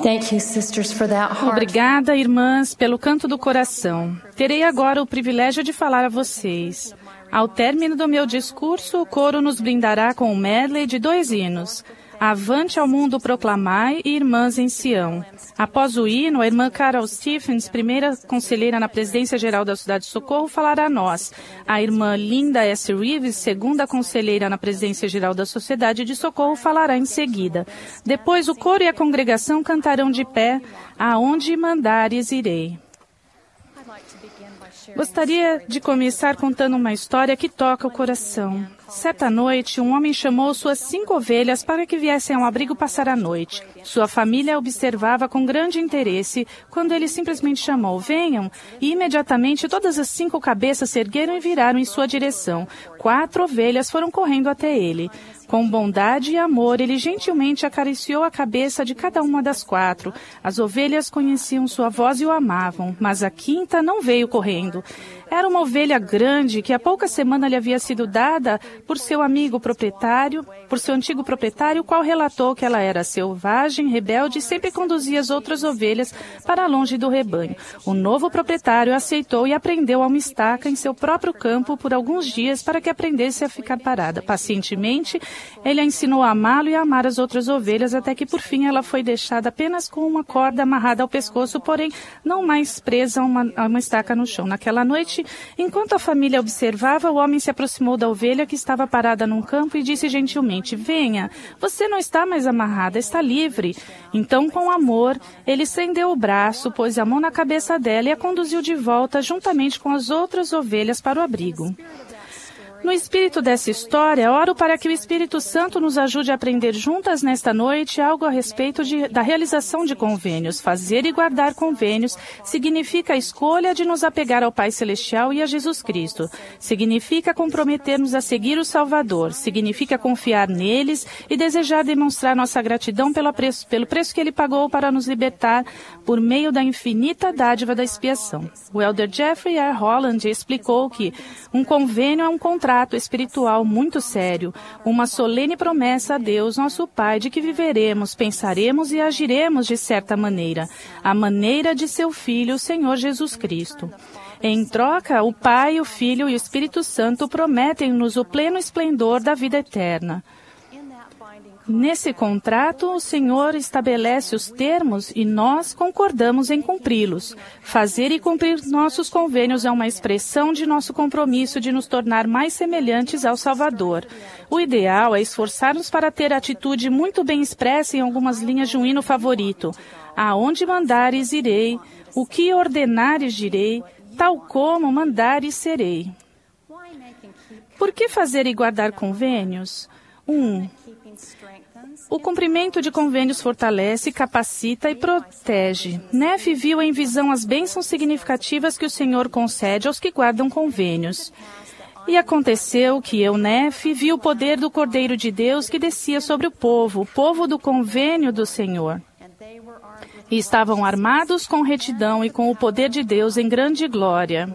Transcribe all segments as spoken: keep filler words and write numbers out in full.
Thank you, sisters, for that heart. Obrigada, irmãs, pelo canto do coração. Terei agora o privilégio de falar a vocês. Ao término do meu discurso, o coro nos brindará com um medley de dois hinos. Avante ao mundo proclamai e Irmãs em Sião. Após o hino, a irmã Carol Stephens, primeira conselheira na Presidência Geral da Cidade de Socorro, falará a nós. A irmã Linda S. Reeves, segunda conselheira na Presidência Geral da Sociedade de Socorro, falará em seguida. Depois, o coro e a congregação cantarão de pé, Aonde mandares irei. Gostaria de começar contando uma história que toca o coração. Certa noite, um homem chamou suas cinco ovelhas para que viessem ao abrigo passar a noite. Sua família observava com grande interesse quando ele simplesmente chamou, venham, e imediatamente todas as cinco cabeças se ergueram e viraram em sua direção. Quatro ovelhas foram correndo até ele. Com bondade e amor, ele gentilmente acariciou a cabeça de cada uma das quatro. As ovelhas conheciam sua voz e o amavam, mas a quinta não veio correndo. Era uma ovelha grande que há pouca semana lhe havia sido dada por seu amigo proprietário, por seu antigo proprietário, o qual relatou que ela era selvagem, rebelde e sempre conduzia as outras ovelhas para longe do rebanho. O novo proprietário aceitou e aprendeu a uma estaca em seu próprio campo por alguns dias para que aprendesse a ficar parada. Pacientemente, ele a ensinou a amá-lo e a amar as outras ovelhas, até que por fim ela foi deixada apenas com uma corda amarrada ao pescoço, porém não mais presa a uma, a uma estaca no chão. Naquela noite, enquanto a família observava, o homem se aproximou da ovelha que estava parada num campo e disse gentilmente, venha, você não está mais amarrada, está livre. Então, com amor, ele estendeu o braço, pôs a mão na cabeça dela e a conduziu de volta juntamente com as outras ovelhas para o abrigo. No espírito dessa história, oro para que o Espírito Santo nos ajude a aprender juntas nesta noite algo a respeito de, da realização de convênios. Fazer e guardar convênios significa a escolha de nos apegar ao Pai Celestial e a Jesus Cristo. Significa comprometer-nos a seguir o Salvador. Significa confiar neles e desejar demonstrar nossa gratidão pelo preço, pelo preço que Ele pagou para nos libertar por meio da infinita dádiva da expiação. O elder Jeffrey R. Holland explicou que um convênio é um contrato espiritual muito sério, uma solene promessa a Deus, nosso Pai, de que viveremos, pensaremos e agiremos de certa maneira, a maneira de seu Filho, o Senhor Jesus Cristo. Em troca, o Pai, o Filho e o Espírito Santo prometem-nos o pleno esplendor da vida eterna. Nesse contrato, o Senhor estabelece os termos e nós concordamos em cumpri-los. Fazer e cumprir nossos convênios é uma expressão de nosso compromisso de nos tornar mais semelhantes ao Salvador. O ideal é esforçar-nos para ter a atitude muito bem expressa em algumas linhas de um hino favorito. Aonde mandares irei, o que ordenares direi, tal como mandares serei. Por que fazer e guardar convênios? Um. O cumprimento de convênios fortalece, capacita e protege. Nefe viu em visão as bênçãos significativas que o Senhor concede aos que guardam convênios. E aconteceu que eu, Nefe, vi o poder do Cordeiro de Deus que descia sobre o povo, o povo do convênio do Senhor. E estavam armados com retidão e com o poder de Deus em grande glória.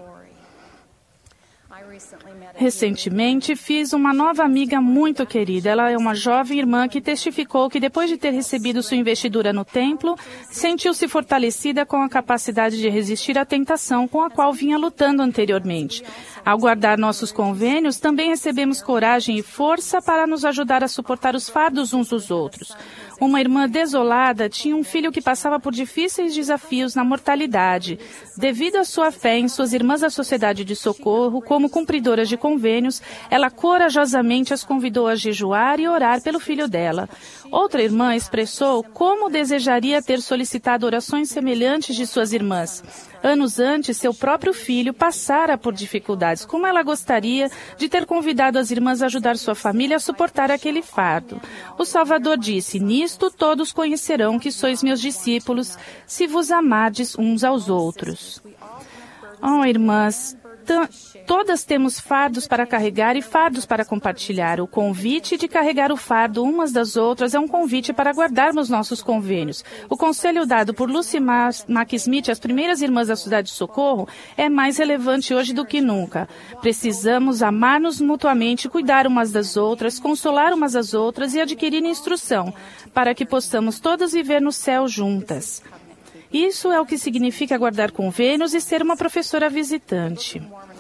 Recentemente, fiz uma nova amiga muito querida. Ela é uma jovem irmã que testificou que, depois de ter recebido sua investidura no templo, sentiu-se fortalecida com a capacidade de resistir à tentação com a qual vinha lutando anteriormente. Ao guardar nossos convênios, também recebemos coragem e força para nos ajudar a suportar os fardos uns dos outros. Uma irmã desolada tinha um filho que passava por difíceis desafios na mortalidade. Devido à sua fé em suas irmãs da Sociedade de Socorro, como cumpridoras de convênios, ela corajosamente as convidou a jejuar e orar pelo filho dela. Outra irmã expressou como desejaria ter solicitado orações semelhantes de suas irmãs. Anos antes, seu próprio filho passara por dificuldades. Como ela gostaria de ter convidado as irmãs a ajudar sua família a suportar aquele fardo. O Salvador disse, nisto todos conhecerão que sois meus discípulos, se vos amardes uns aos outros. Oh, irmãs, Todas temos fardos para carregar e fardos para compartilhar. O convite de carregar o fardo umas das outras é um convite para guardarmos nossos convênios. O conselho dado por Lucy Mack-Smith às primeiras irmãs da Cidade de Socorro é mais relevante hoje do que nunca. Precisamos amar-nos mutuamente, cuidar umas das outras, consolar umas às outras e adquirir instrução, para que possamos todas viver no céu juntas. Isso é o que significa guardar convênios e ser uma professora visitante.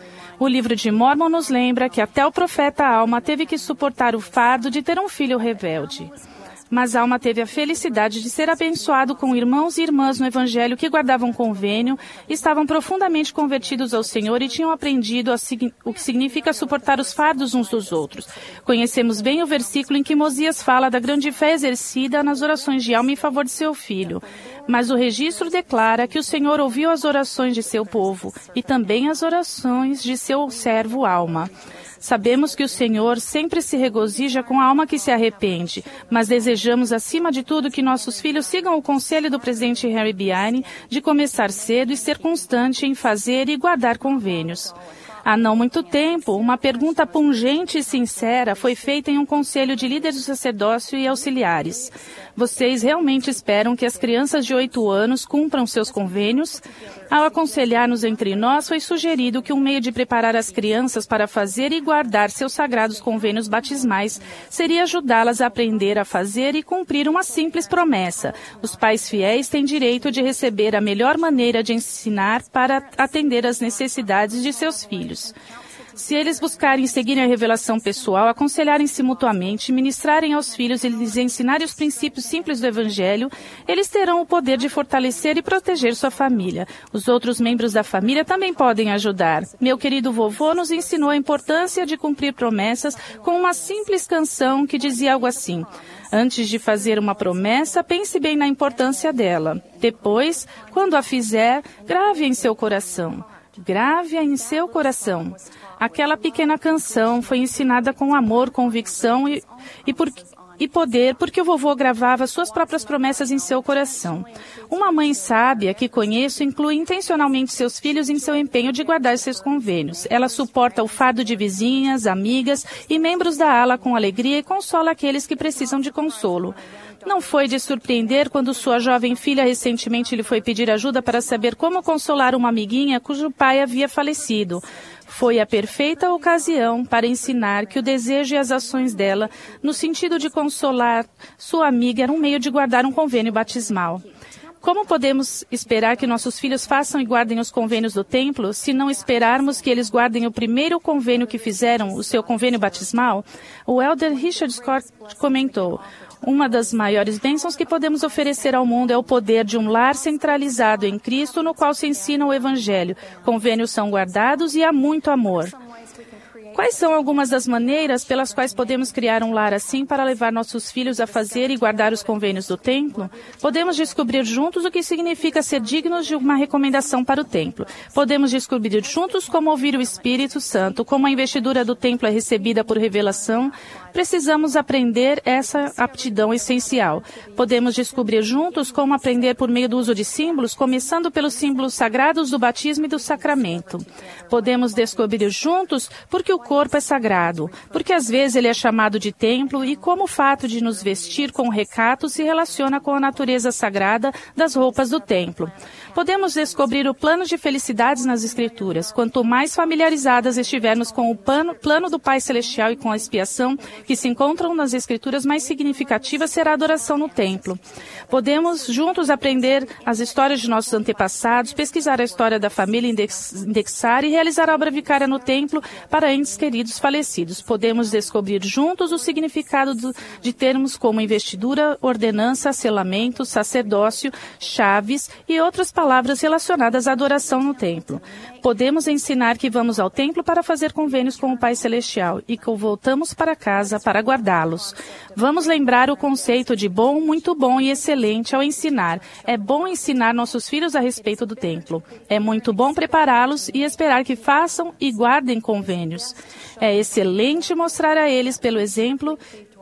O livro de Mórmon nos lembra que até o profeta Alma teve que suportar o fardo de ter um filho rebelde. Mas Alma teve a felicidade de ser abençoado com irmãos e irmãs no Evangelho que guardavam convênio, estavam profundamente convertidos ao Senhor e tinham aprendido a, o que significa suportar os fardos uns dos outros. Conhecemos bem o versículo em que Mosias fala da grande fé exercida nas orações de Alma em favor de seu filho. Mas o registro declara que o Senhor ouviu as orações de seu povo e também as orações de seu servo Alma. Sabemos que o Senhor sempre se regozija com a alma que se arrepende, mas desejamos, acima de tudo, que nossos filhos sigam o conselho do presidente Harry Biane de começar cedo e ser constante em fazer e guardar convênios. Há não muito tempo, uma pergunta pungente e sincera foi feita em um conselho de líderes do sacerdócio e auxiliares. Vocês realmente esperam que as crianças de oito anos cumpram seus convênios? Ao aconselhar-nos entre nós, foi sugerido que um meio de preparar as crianças para fazer e guardar seus sagrados convênios batismais seria ajudá-las a aprender a fazer e cumprir uma simples promessa. Os pais fiéis têm direito de receber a melhor maneira de ensinar para atender às necessidades de seus filhos. Se eles buscarem seguir a revelação pessoal, aconselharem-se mutuamente, ministrarem aos filhos e lhes ensinarem os princípios simples do Evangelho, eles terão o poder de fortalecer e proteger sua família. Os outros membros da família também podem ajudar. Meu querido vovô nos ensinou a importância de cumprir promessas com uma simples canção que dizia algo assim: antes de fazer uma promessa, pense bem na importância dela. Depois, quando a fizer, grave-a em seu coração. Grave-a em seu coração. Aquela pequena canção foi ensinada com amor, convicção e, e, por, e poder, porque o vovô gravava suas próprias promessas em seu coração. Uma mãe sábia que conheço inclui intencionalmente seus filhos em seu empenho de guardar seus convênios. Ela suporta o fardo de vizinhas, amigas e membros da ala com alegria e consola aqueles que precisam de consolo. Não foi de surpreender quando sua jovem filha recentemente lhe foi pedir ajuda para saber como consolar uma amiguinha cujo pai havia falecido. Foi a perfeita ocasião para ensinar que o desejo e as ações dela, no sentido de consolar sua amiga, era um meio de guardar um convênio batismal. Como podemos esperar que nossos filhos façam e guardem os convênios do templo, se não esperarmos que eles guardem o primeiro convênio que fizeram, o seu convênio batismal? O elder Richard Scott comentou: uma das maiores bênçãos que podemos oferecer ao mundo é o poder de um lar centralizado em Cristo, no qual se ensina o Evangelho. Convênios são guardados e há muito amor. Quais são algumas das maneiras pelas quais podemos criar um lar assim para levar nossos filhos a fazer e guardar os convênios do templo? Podemos descobrir juntos o que significa ser dignos de uma recomendação para o templo. Podemos descobrir juntos como ouvir o Espírito Santo, como a investidura do templo é recebida por revelação. Precisamos aprender essa aptidão essencial. Podemos descobrir juntos como aprender por meio do uso de símbolos, começando pelos símbolos sagrados do batismo e do sacramento. Podemos descobrir juntos porque o corpo é sagrado, porque às vezes ele é chamado de templo e como o fato de nos vestir com recato se relaciona com a natureza sagrada das roupas do templo. Podemos descobrir o plano de felicidades nas Escrituras. Quanto mais familiarizadas estivermos com o plano, plano do Pai Celestial e com a expiação que se encontram nas Escrituras, mais significativa será a adoração no templo. Podemos juntos aprender as histórias de nossos antepassados, pesquisar a história da família, index, indexar e realizar a obra vicária no templo para entes queridos falecidos. Podemos descobrir juntos o significado do, de termos como investidura, ordenança, selamento, sacerdócio, chaves e outras palavras relacionadas à adoração no templo. Podemos ensinar que vamos ao templo para fazer convênios com o Pai Celestial e que voltamos para casa para guardá-los. Vamos lembrar o conceito de bom, muito bom e excelente ao ensinar. É bom ensinar nossos filhos a respeito do templo. É muito bom prepará-los e esperar que façam e guardem convênios. É excelente mostrar a eles, pelo exemplo,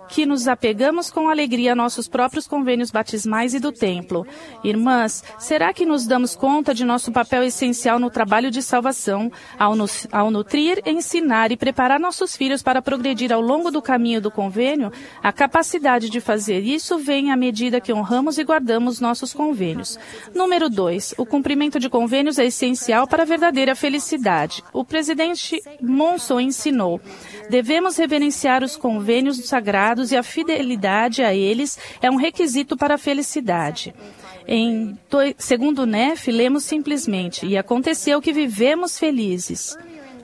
que nos apegamos com alegria a nossos próprios convênios batismais e do templo. Irmãs, será que nos damos conta de nosso papel essencial no trabalho de salvação, ao, nos, ao nutrir, ensinar e preparar nossos filhos para progredir ao longo do caminho do convênio? A capacidade de fazer isso vem à medida que honramos e guardamos nossos convênios. Número dois. O cumprimento de convênios é essencial para a verdadeira felicidade. O presidente Monson ensinou: devemos reverenciar os convênios sagrados e a fidelidade a eles é um requisito para a felicidade. Em dois, segundo Neff, lemos simplesmente: e aconteceu que vivemos felizes.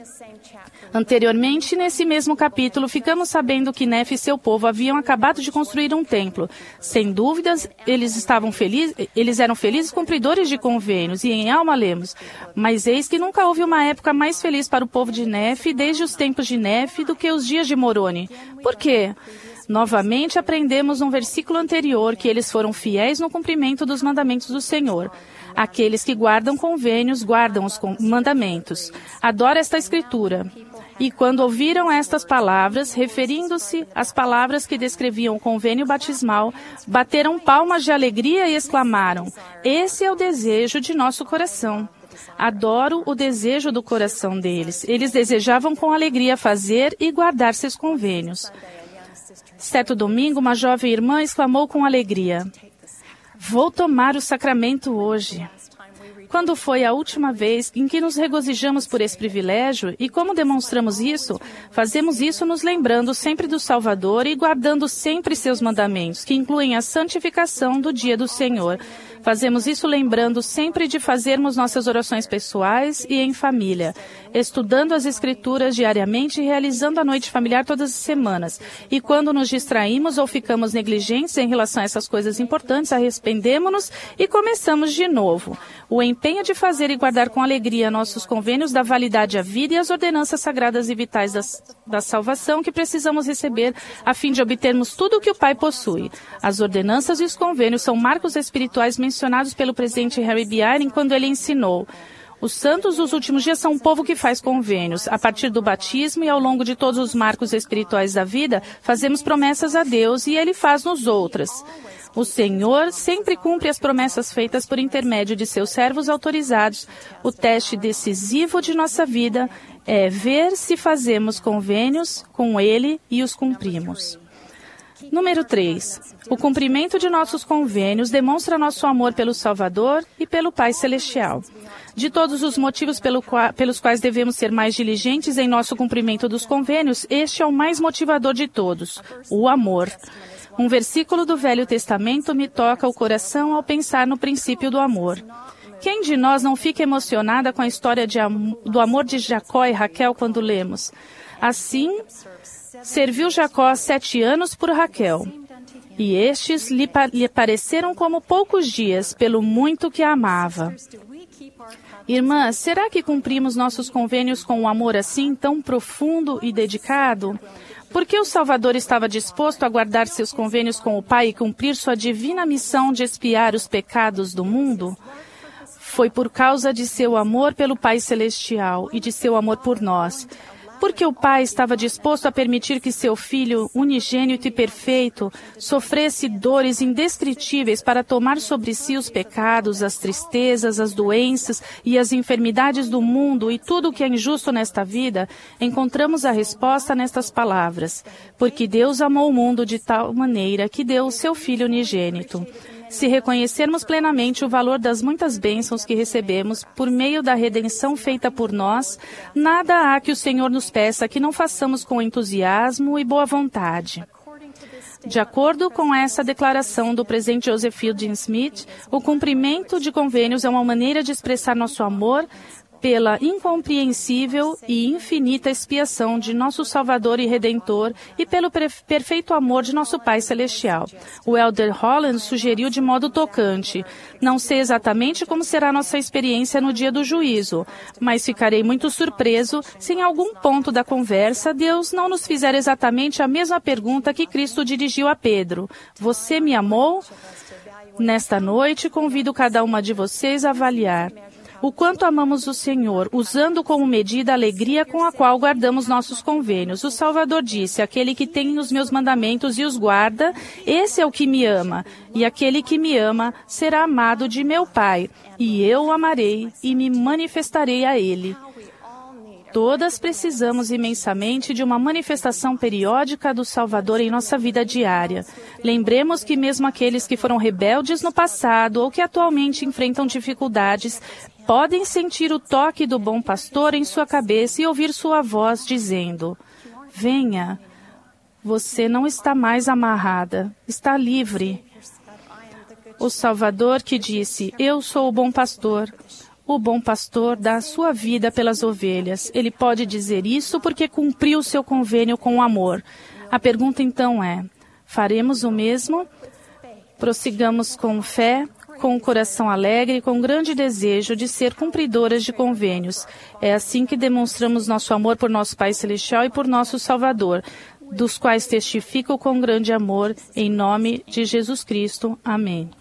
Anteriormente, nesse mesmo capítulo, ficamos sabendo que Nefe e seu povo haviam acabado de construir um templo. Sem dúvidas, eles estavam felizes, eles eram felizes cumpridores de convênios, e em alma lemos: mas eis que nunca houve uma época mais feliz para o povo de Nefe, desde os tempos de Nefe, do que os dias de Moroni. Por quê? Novamente aprendemos no versículo anterior que eles foram fiéis no cumprimento dos mandamentos do Senhor. Aqueles que guardam convênios, guardam os mandamentos. Adoro esta escritura. E quando ouviram estas palavras, referindo-se às palavras que descreviam o convênio batismal, bateram palmas de alegria e exclamaram: esse é o desejo de nosso coração. Adoro o desejo do coração deles. Eles desejavam com alegria fazer e guardar seus convênios. Certo domingo, uma jovem irmã exclamou com alegria: vou tomar o sacramento hoje. Quando foi a última vez em que nos regozijamos por esse privilégio e como demonstramos isso? Fazemos isso nos lembrando sempre do Salvador e guardando sempre seus mandamentos, que incluem a santificação do dia do Senhor. Fazemos isso lembrando sempre de fazermos nossas orações pessoais e em família, estudando as Escrituras diariamente e realizando a noite familiar todas as semanas. E quando nos distraímos ou ficamos negligentes em relação a essas coisas importantes, arrependemo-nos e começamos de novo. O empenho de fazer e guardar com alegria nossos convênios dá validade à vida e às ordenanças sagradas e vitais das, da salvação que precisamos receber a fim de obtermos tudo o que o Pai possui. As ordenanças e os convênios são marcos espirituais mencionados pelo presidente Harry B. Eyring quando ele ensinou: os santos dos últimos dias são um povo que faz convênios. A partir do batismo e ao longo de todos os marcos espirituais da vida, fazemos promessas a Deus e Ele faz-nos outras. O Senhor sempre cumpre as promessas feitas por intermédio de seus servos autorizados. O teste decisivo de nossa vida é ver se fazemos convênios com Ele e os cumprimos. Número três. O cumprimento de nossos convênios demonstra nosso amor pelo Salvador e pelo Pai Celestial. De todos os motivos pelo qua, pelos quais devemos ser mais diligentes em nosso cumprimento dos convênios, este é o mais motivador de todos: o amor. Um versículo do Velho Testamento me toca o coração ao pensar no princípio do amor. Quem de nós não fica emocionada com a história de am- do amor de Jacó e Raquel quando lemos: assim, serviu Jacó sete anos por Raquel, e estes lhe, pa- lhe pareceram como poucos dias, pelo muito que a amava. Irmãs, será que cumprimos nossos convênios com um amor assim tão profundo e dedicado? Porque o Salvador estava disposto a guardar seus convênios com o Pai e cumprir sua divina missão de expiar os pecados do mundo? Foi por causa de seu amor pelo Pai Celestial e de seu amor por nós. Porque o Pai estava disposto a permitir que seu Filho, unigênito e perfeito, sofresse dores indescritíveis para tomar sobre si os pecados, as tristezas, as doenças e as enfermidades do mundo e tudo o que é injusto nesta vida, encontramos a resposta nestas palavras: porque Deus amou o mundo de tal maneira que deu o seu Filho unigênito. Se reconhecermos plenamente o valor das muitas bênçãos que recebemos por meio da redenção feita por nós, nada há que o Senhor nos peça que não façamos com entusiasmo e boa vontade. De acordo com essa declaração do presidente Joseph Fielding Smith, o cumprimento de convênios é uma maneira de expressar nosso amor pela incompreensível e infinita expiação de nosso Salvador e Redentor e pelo perfeito amor de nosso Pai Celestial. O Elder Holland sugeriu de modo tocante: não sei exatamente como será nossa experiência no dia do juízo, mas ficarei muito surpreso se em algum ponto da conversa Deus não nos fizer exatamente a mesma pergunta que Cristo dirigiu a Pedro: você me amou? Nesta noite, convido cada uma de vocês a avaliar: o quanto amamos o Senhor, usando como medida a alegria com a qual guardamos nossos convênios. O Salvador disse: aquele que tem os meus mandamentos e os guarda, esse é o que me ama. E aquele que me ama será amado de meu Pai, e eu o amarei e me manifestarei a ele. Todas precisamos imensamente de uma manifestação periódica do Salvador em nossa vida diária. Lembremos que mesmo aqueles que foram rebeldes no passado ou que atualmente enfrentam dificuldades, podem sentir o toque do bom pastor em sua cabeça e ouvir sua voz dizendo: venha, você não está mais amarrada, está livre. O Salvador que disse: eu sou o bom pastor. O bom pastor dá a sua vida pelas ovelhas. Ele pode dizer isso porque cumpriu seu convênio com o amor. A pergunta então é: faremos o mesmo? Prossigamos com fé, com o coração alegre e com grande desejo de ser cumpridoras de convênios. É assim que demonstramos nosso amor por nosso Pai Celestial e por nosso Salvador, dos quais testifico com grande amor, em nome de Jesus Cristo. Amém.